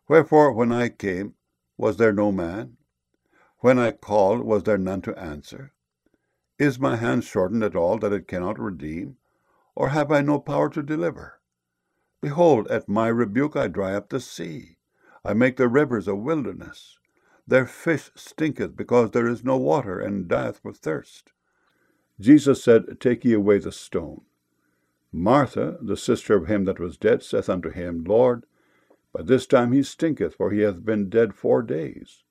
Wherefore, when I came, was there no man? When I called, was there none to answer? Is my hand shortened at all, that it cannot redeem? Or have I no power to deliver? Behold, at my rebuke I dry up the sea. I make the rivers a wilderness. Their fish stinketh, because there is no water, and dieth for thirst. Jesus said, Take ye away the stone. Martha, the sister of him that was dead, saith unto him, Lord, by this time he stinketh, for he hath been dead 4 days.